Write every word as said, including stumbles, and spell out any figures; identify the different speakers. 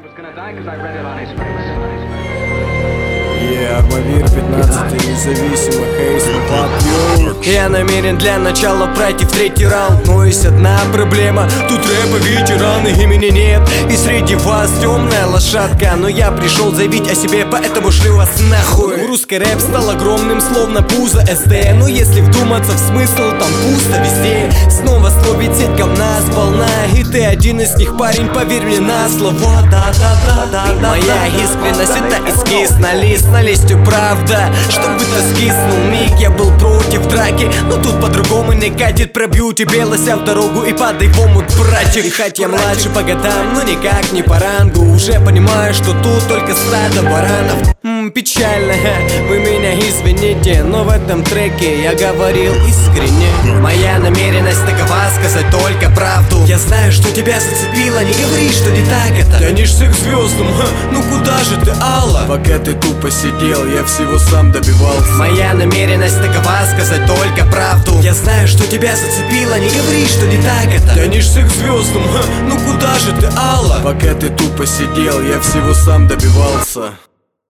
Speaker 1: Yeah, Армавир пятнадцать, независимо, Хейс, Папью.
Speaker 2: Я намерен для начала пройти в третий раунд. Но есть одна проблема: тут рэпа ветераны, имени нет. И среди вас темная лошадка. Но я пришел заявить о себе, поэтому шлю вас нахуй. Русский рэп стал огромным, словно пузо эс дэ. Но если вдуматься в смысл, там пусто везде. Снова словить сеть говна сполна. И ты один из них, парень, поверь мне на слово. Да-да-да-да-да. Моя искренность — это эскиз на лист, на листью правда. Чтобы ты скиснул миг, я был против драки, но тут по-другому не катит. Пробью тебе лося в дорогу и падай в омут, братик. И хоть я младше по годам, но никак не по рангу. Уже понимаю, что тут только стадо баранов. Ммм, печально, вы меня извините, но в этом треке я говорил искренне. Моя намеренность такова: сказать только правду. Я знаю, что тебя зацепило, не говори, что не так это.
Speaker 1: Тянешься к звездам, ха, ну куда же ты, Алла? Пока ты тупо сидел, я всего сам добивался.
Speaker 2: Моя намеренность такова: сказать только правду. Я знаю, что тебя зацепило, не говори, что не так это.
Speaker 1: Тянешься к звездам, ха, ну куда же ты, Алла? Пока ты тупо сидел, я всего сам добивался.